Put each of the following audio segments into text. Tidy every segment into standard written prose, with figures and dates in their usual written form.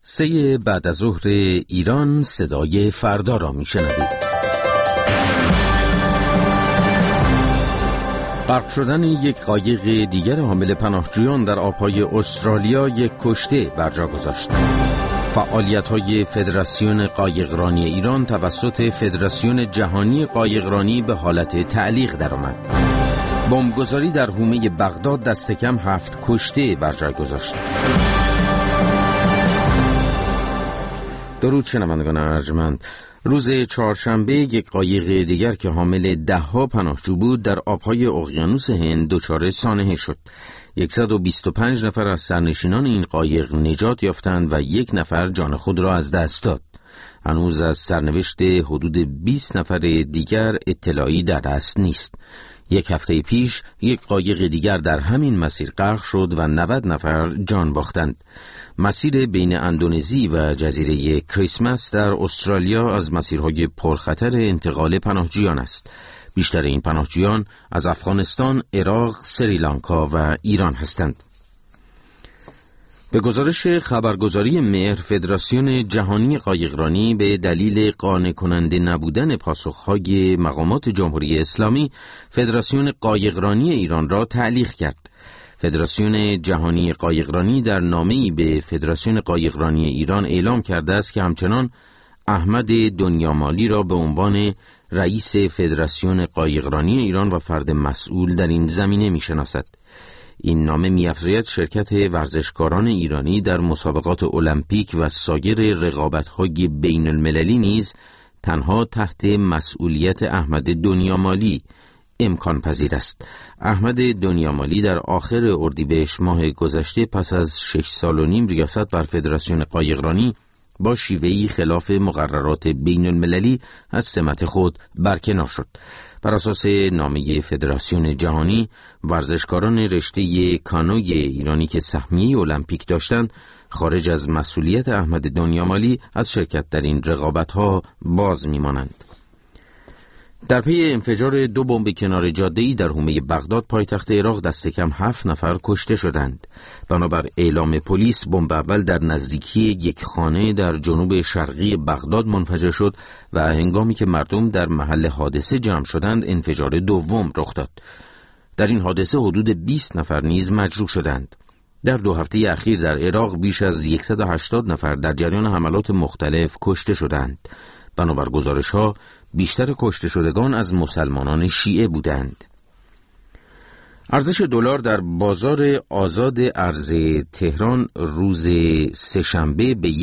3 بعد از ظهر ایران صدای فردا را میشنوید. غرق شدن یک قایق دیگر حامل پناهجویان در آبهای استرالیا یک کشته بر جا گذاشت. فعالیت‌های فدراسیون قایقرانی ایران توسط فدراسیون جهانی قایقرانی به حالت تعلیق درآمد. بمبگذاری در حومه بغداد دست کم 7 کشته بر جا گذاشت. درود شنوندگان ارجمند. روز چهارشنبه یک قایق دیگر که حامل 10 پناهجو بود در آبهای اقیانوس هند دچار سانحه شد. 125 نفر از سرنشینان این قایق نجات یافتند و 1 نفر جان خود را از دست داد. هنوز از سرنوشت حدود 20 نفر دیگر اطلاعی در دست نیست. 1 هفته پیش یک قایق دیگر در همین مسیر غرق شد و 90 نفر جان باختند. مسیر بین اندونزی و جزیره کریسمس در استرالیا از مسیرهای پرخطر انتقال پناهجویان است. بیشتر این پناهجویان از افغانستان، عراق، سریلانکا و ایران هستند. به گزارش خبرگزاری مهر، فدراسیون جهانی قایقرانی به دلیل قانع کننده نبودن پاسخهای مقامات جمهوری اسلامی فدراسیون قایقرانی ایران را تعلیق کرد. فدراسیون جهانی قایقرانی در نامه‌ای به فدراسیون قایقرانی ایران اعلام کرده است که همچنان احمد دنیامالی را به عنوان رئیس فدراسیون قایقرانی ایران و فرد مسئول در این زمینه می‌شناسد. این نامه می‌افزاید شرکت ورزشکاران ایرانی در مسابقات المپیک و سایر رقابت‌های بین‌المللی نیز تنها تحت مسئولیت احمد دنیامالی امکان پذیر است. احمد دنیامالی در آخر اردیبهشت ماه گذشته پس از 6 سال و نیم ریاست بر فدراسیون قایقرانی با شیوهی خلاف مقررات بین المللی از سمت خود برکنار شد. بر اساس نامه فدراسیون جهانی، ورزشکاران رشته کانوی ایرانی که سهمیه المپیک داشتند خارج از مسئولیت احمد دنیامالی از شرکت در این رقابت‌ها باز می‌مانند. در پی انفجار 2 بمب کنار جاده‌ای در حومه بغداد پایتخت عراق دست کم 7 نفر کشته شدند. بنابر اعلام پلیس بمب اول در نزدیکی یک خانه در جنوب شرقی بغداد منفجر شد و هنگامی که مردم در محل حادثه جمع شدند انفجار دوم رخ داد. در این حادثه حدود 20 نفر نیز مجروح شدند. در 2 هفته اخیر در عراق بیش از 180 نفر در جریان حملات مختلف کشته شدند. بنابر گزارش‌ها بیشتر کشته شدگان از مسلمانان شیعه بودند. ارزش دلار در بازار آزاد ارز تهران روز سه‌شنبه به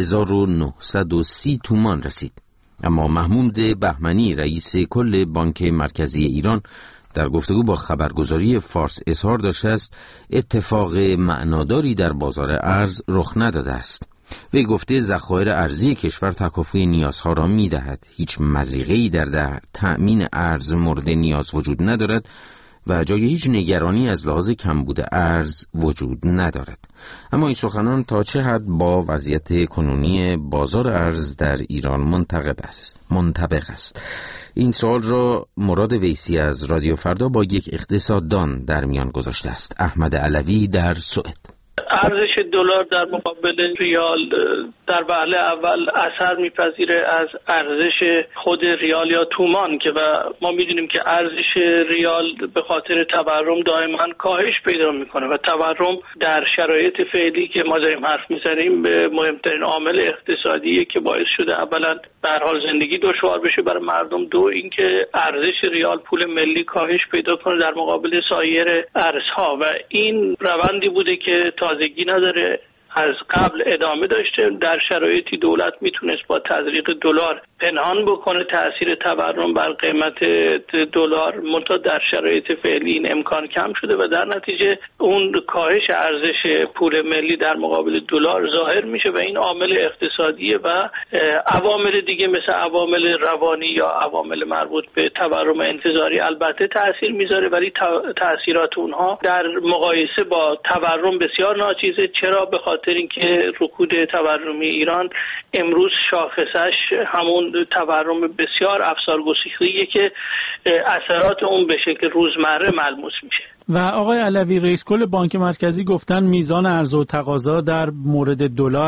1930 تومان رسید. اما محمود بهمنی رئیس کل بانک مرکزی ایران در گفتگو با خبرگزاری فارس اظهار داشته است اتفاق معناداری در بازار ارز رخ نداده است. وی گفته ذخایر ارزی کشور تکافوی نیازها را می‌دهد. هیچ مضیقه‌ای در تأمین ارز مورد نیاز وجود ندارد و جای هیچ نگرانی از لحاظ کمبود ارز وجود ندارد. اما این سخنان تا چه حد با وضعیت کنونی بازار ارز در ایران منطبق است؟ این سوال را مراد ویسی از رادیو فردا با یک اقتصاددان در میان گذاشته است. احمد علوی در سوئد. ارزش دلار در مقابل ریال در وهله اول اثر میپذیره از ارزش خود ریال یا تومان که و ما میدونیم که ارزش ریال به خاطر تورم دائما کاهش پیدا میکنه و تورم در شرایط فعلی که ما داریم حرف میزنیم به مهمترین عامل اقتصادیه که باعث شده اولا به هر حال زندگی دشوار بشه برای مردم، دو اینکه ارزش ریال پول ملی کاهش پیدا کنه در مقابل سایر ارزها و این روندی بوده که تازگی نداره، از قبل ادامه داشته. در شرایطی دولت میتونست با تزریق دلار پنهان بکنه تأثیر تورم بر قیمت دلار، منتها در شرایط فعلی این امکان کم شده و در نتیجه اون کاهش ارزش پول ملی در مقابل دلار ظاهر میشه و این عامل اقتصادیه و عوامل دیگه مثل عوامل روانی یا عوامل مربوط به تورم انتظاری البته تأثیر میذاره، ولی تأثیرات اونها در مقایسه با تورم بسیار ناچیزه. چرا؟ به خاطر اینکه رکود تورمی ایران امروز شاخصش همون تورم بسیار افسارگسیخته‌ایه که اثرات اون به شکل روزمره ملموس میشه. و آقای علوی، رئیس کل بانک مرکزی گفتن میزان عرضه و تقاضا در مورد دلار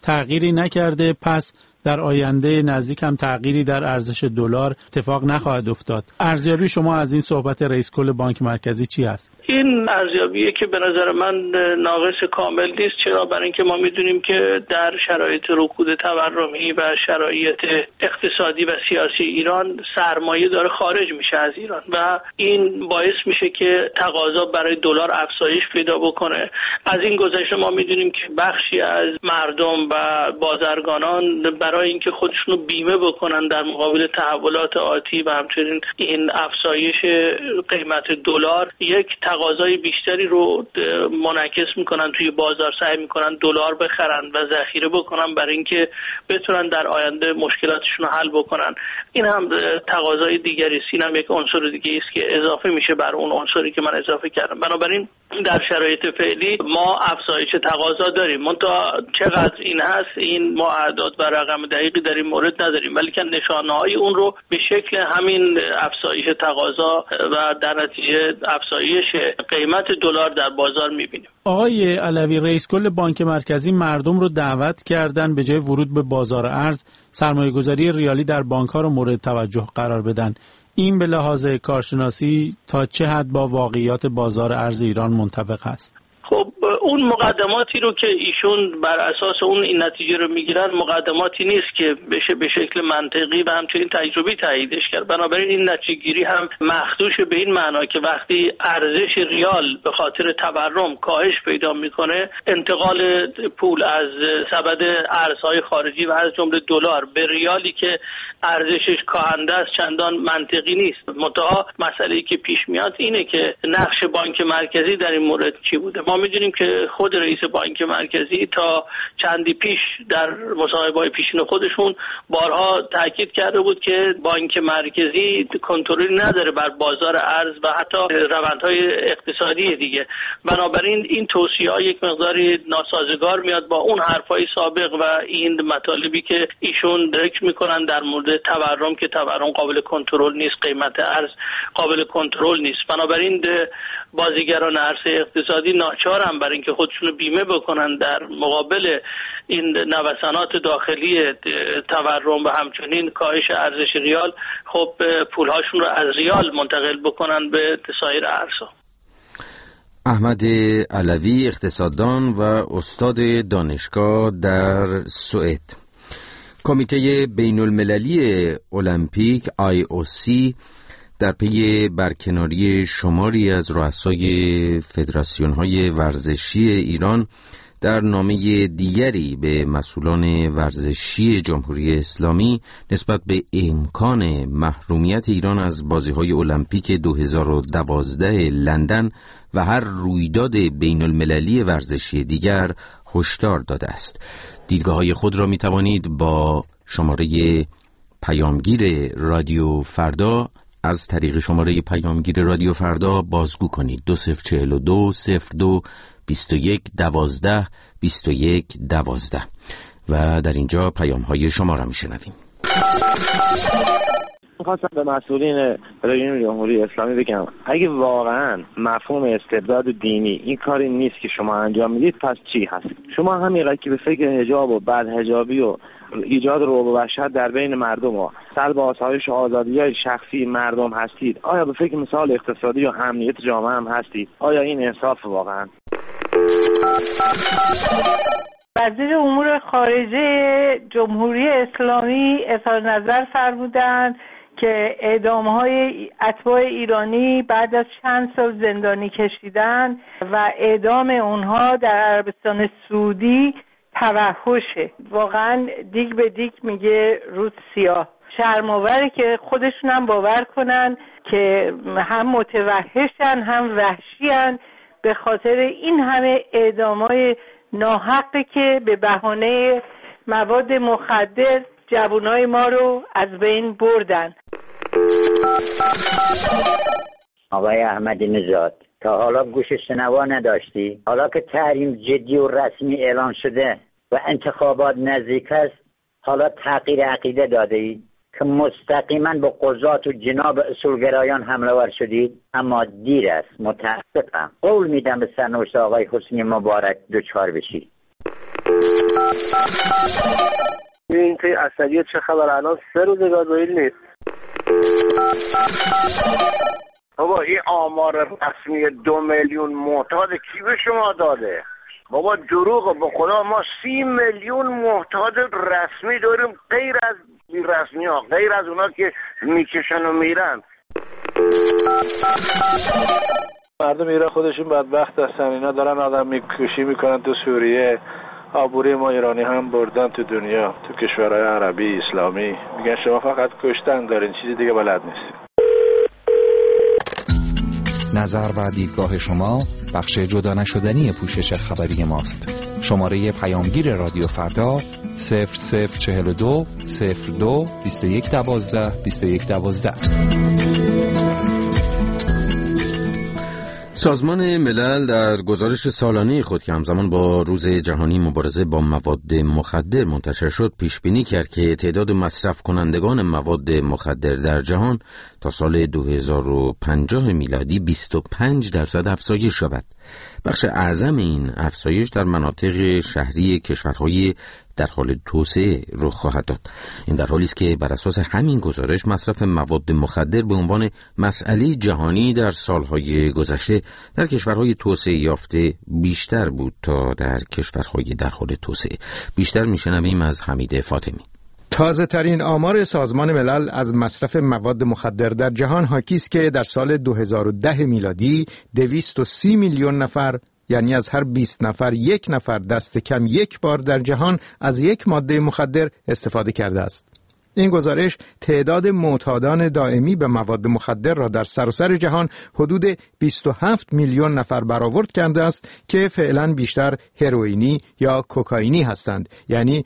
تغییری نکرده، پس در آینده نزدیک هم تغییری در ارزش دلار اتفاق نخواهد افتاد. ارزیابی شما از این صحبت رئیس کل بانک مرکزی چی است؟ این ارزیابیه که به نظر من ناقص کامل نیست. چرا؟ برای اینکه ما میدونیم که در شرایط رکود تورمی و شرایط اقتصادی و سیاسی ایران سرمایه داره خارج میشه از ایران و این باعث میشه که تقاضا برای دلار افزایش پیدا بکنه. از این گذشته ما میدونیم که بخشی از مردم و بازرگانان برای اینکه خودشونو بیمه بکنن در مقابل تحولات آتی و همچنین این افزایش قیمت دلار یک تقاضای بیشتری رو منعکس میکنن توی بازار، سعی میکنن دلار بخرن و ذخیره بکنن برای اینکه بتونن در آینده مشکلاتشون رو حل بکنن. این هم تقاضای دیگری است. این هم یک عنصر دیگه است که اضافه میشه بر اون عنصری که من اضافه کردم. بنابراین در شرایط فعلی ما افزایش تقاضا داریم. منتها چقدر این هست، این ما اعداد و رقم دقیقی در این مورد نداریم، ولی که نشانه‌های اون رو به شکل همین افزایش تقاضا و در نتیجه افزایش قیمت دلار در بازار می‌بینیم. آقای علوی، رئیس کل بانک مرکزی مردم رو دعوت کردن به جای ورود به بازار ارز سرمایه‌گذاری ریالی در بانک‌ها رو مورد توجه قرار بدن. این به لحاظ کارشناسی تا چه حد با واقعیات بازار ارز ایران منطبق است؟ خب اون مقدماتی رو که ایشون بر اساس اون این نتیجه رو میگیرن مقدماتی نیست که بشه به شکل منطقی و همچنین تجربی تاییدش کرد. بنابراین این نتیجه گیری هم مخدوش به این معنا که وقتی ارزش ریال به خاطر تورم کاهش پیدا میکنه، انتقال پول از سبد ارزهای خارجی و از جمله دلار به ریالی که ارزشش کاهنده است چندان منطقی نیست. منتها مسئله‌ای که پیش میاد اینه که نقش بانک مرکزی در این مورد چی بوده. ما میدونیم که خود رئیس بانک مرکزی تا چندی پیش در مصاحبه‌های پیشین خودشون بارها تاکید کرده بود که بانک مرکزی کنترلی نداره بر بازار ارز و حتی روندهای اقتصادی دیگه. بنابراین این توصیه‌ها یک مقداری ناسازگار میاد با اون حرفای سابق و این مطالبی که ایشون ذکر میکنن در مورد تورم که تورم قابل کنترل نیست، قیمت ارز قابل کنترل نیست. بنابراین بازیگران عرصه اقتصادی ناچارن برای اینکه خودشونو بیمه بکنن در مقابل این نوسانات داخلی تورم و همچنین کاهش ارزش ریال، خب پولهاشون رو از ریال منتقل بکنن به سایر ارزها. احمد علوی، اقتصاددان و استاد دانشگاه در سوئد. کمیته بین المللی المپیک IOC در پی برکناری شماری از رؤسای فدراسیون‌های ورزشی ایران در نامه دیگری به مسئولان ورزشی جمهوری اسلامی نسبت به امکان محرومیت ایران از بازی‌های المپیک 2012 لندن و هر رویداد بین المللی ورزشی دیگر هشدار داده است. دیدگاه‌های خود را می‌توانید با شماره پیامگیر رادیو فردا از طریق شماره پیامگیر رادیو فردا بازگو کنید. 2042 02 21 12 21 12 و در اینجا پیام‌های شما را می‌شنویم. می‌خواستم به مسئولین رژیم جمهوری اسلامی بگم اگه واقعا مفهوم استبداد دینی این کاری نیست که شما انجام میدید، پس چی هست؟ شما همین که به فکر حجاب و بدحجابی و ایجاد رعب و وحشت در بین مردم و سلب آسایش و آزادی‌های شخصی مردم هستید، آیا به فکر مثال اقتصادی و امنیت جامعه هم هستید؟ آیا این انصاف واقعا؟ وزیر امور خارجه جمهوری اسلامی اظهار نظر فرمودند که اعدام‌های اتباع ایرانی بعد از چند سال زندانی کشیدن و اعدام اونها در عربستان سعودی توحشه. واقعا دیگ به دیگ میگه رود سیاه. شرم‌آوره که خودشون هم باور کنن که هم متوحشن هم وحشیان به خاطر این همه اعدام‌های ناحقی که به بهانه مواد مخدر جوانای ما رو از بین بردن. آقای احمدی نژاد، تا حالا گوش شنوا نداشتی؟ حالا که تحریم جدی و رسمی اعلان شده و انتخابات نزدیک است، حالا تغییر عقیده داده ای که مستقیما به قضات و جناب اصولگرایان حمله ور شدید؟ اما دیر است. متاسفم. قول میدم به سرنوشت آقای حسنی مبارک دچار بشی. این توی اسدیه چه خبر؟ الان 3 روز گازوئیل نیست. بابا این آمار رسمی 2 میلیون معتاد کی به شما داده؟ بابا دروغه به خدا. ما 30 میلیون معتاد رسمی داریم، غیر از رسمی ها، غیر از اونا که میکشن و میرن. مردم ایران خودشون بدبخت هستن، اینا دارن آدم میکشی میکنن تو سوریه. آبوری ما ایرانی هم بردن تو دنیا، تو کشورهای عربی اسلامی. میگن شما فقط کشتن دارین، چیزی دیگه بلد نیستین. نظر و دیدگاه شما بخش جدا نشدنی پوشش خبری ماست. شماره پیامگیر رادیو فردا 0042 02 2112 2112. سازمان ملل در گزارش سالانه خود که همزمان با روز جهانی مبارزه با مواد مخدر منتشر شد پیش بینی کرد که تعداد مصرف کنندگان مواد مخدر در جهان تا سال 2050 میلادی 25% افزایش یابد. بخش اعظم این افزایش در مناطق شهری کشورهای در حال توسعه رخ خواهد داد. این در حالی است که بر اساس همین گزارش مصرف مواد مخدر به عنوان مسئله جهانی در سالهای گذشته در کشورهای توسعه یافته بیشتر بود تا در کشورهای در حال توسعه. بیشتر میشنویم از حمید فاطمی. تازه ترین آمار سازمان ملل از مصرف مواد مخدر در جهان حاکی است که در سال 2010 میلادی 230 میلیون نفر، یعنی از هر 20 نفر 1 نفر دست کم 1 بار در جهان از یک ماده مخدر استفاده کرده است. این گزارش تعداد معتادان دائمی به مواد مخدر را در سراسر جهان حدود 27 میلیون نفر برآورد کرده است که فعلا بیشتر هروئینی یا کوکائینی هستند، یعنی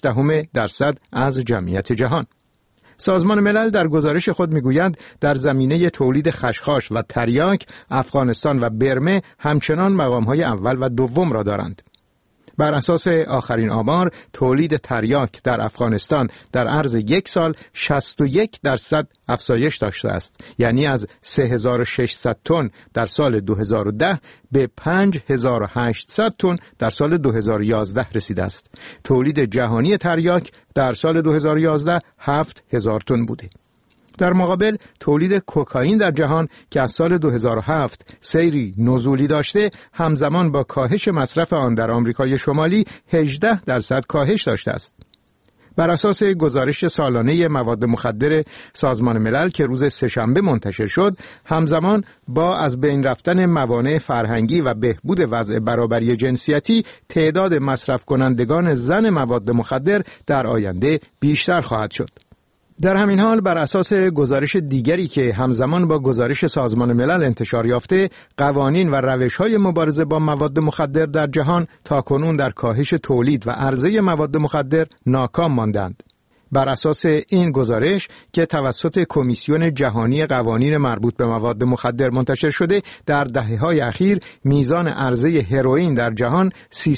0.6% از جمعیت جهان. سازمان ملل در گزارش خود میگوید در زمینه تولید خشخاش و تریاک افغانستان و برمه همچنان مقام‌های اول و دوم را دارند. بر اساس آخرین آمار تولید تریاک در افغانستان در عرض 1 سال 61% افزایش داشته است، یعنی از 3600 تن در سال 2010 به 5800 تن در سال 2011 رسیده است. تولید جهانی تریاک در سال 2011 7000 تن بوده. در مقابل تولید کوکائین در جهان که از سال 2007 سیری نزولی داشته، همزمان با کاهش مصرف آن در آمریکای شمالی 18% کاهش داشته است. بر اساس گزارش سالانه مواد مخدر سازمان ملل که روز سه‌شنبه منتشر شد، همزمان با از بین رفتن موانع فرهنگی و بهبود وضع برابری جنسیتی، تعداد مصرف کنندگان زن مواد مخدر در آینده بیشتر خواهد شد. در همین حال بر اساس گزارش دیگری که همزمان با گزارش سازمان ملل انتشار یافته، قوانین و روش‌های مبارزه با مواد مخدر در جهان تاکنون در کاهش تولید و عرضه مواد مخدر ناکام ماندند. بر اساس این گزارش که توسط کمیسیون جهانی قوانین مربوط به مواد مخدر منتشر شده، در دهه‌های اخیر میزان عرضه هروئین در جهان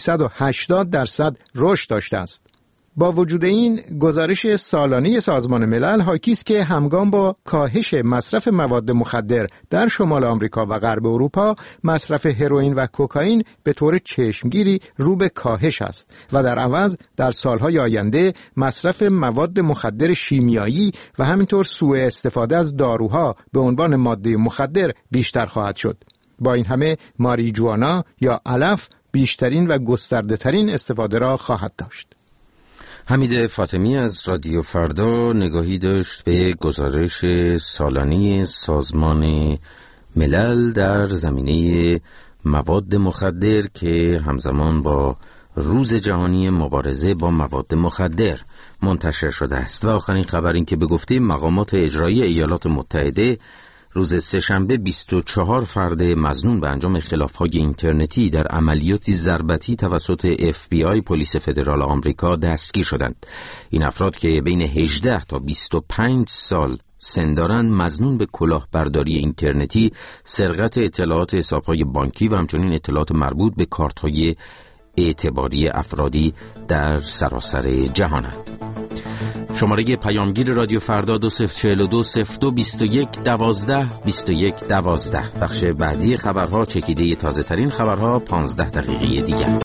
380% رشد داشته است. با وجود این گزارش سالانه سازمان ملل حاکی است که همگام با کاهش مصرف مواد مخدر در شمال آمریکا و غرب اروپا، مصرف هروئین و کوکائین به طور چشمگیری رو به کاهش است و در عوض در سالهای آینده مصرف مواد مخدر شیمیایی و همینطور سوء استفاده از داروها به عنوان ماده مخدر بیشتر خواهد شد. با این همه ماریجوانا یا علف بیشترین و گسترده ترین استفاده را خواهد داشت. حمید فاطمی از رادیو فردا نگاهی داشت به گزارش سالانه سازمان ملل در زمینه مواد مخدر که همزمان با روز جهانی مبارزه با مواد مخدر منتشر شده است. و آخرین خبر این که به گفته مقامات اجرایی ایالات متحده روز سه‌شنبه 24 فرد مظنون به انجام خلاف‌های اینترنتی در عملیاتی ضربتی توسط FBI پلیس فدرال آمریکا دستگیر شدند. این افراد که بین 18 تا 25 سال سن دارند مظنون به کلاهبرداری اینترنتی، سرقت اطلاعات حساب‌های بانکی و همچنین اطلاعات مربوط به کارت‌های اعتباری افرادی در سراسر جهانند. شماره پیامگیر رادیو فردا 2042 02 21 12 21 12. بخش بعدی خبرها چکیده تازه ترین خبرها 15 دقیقه دیگر.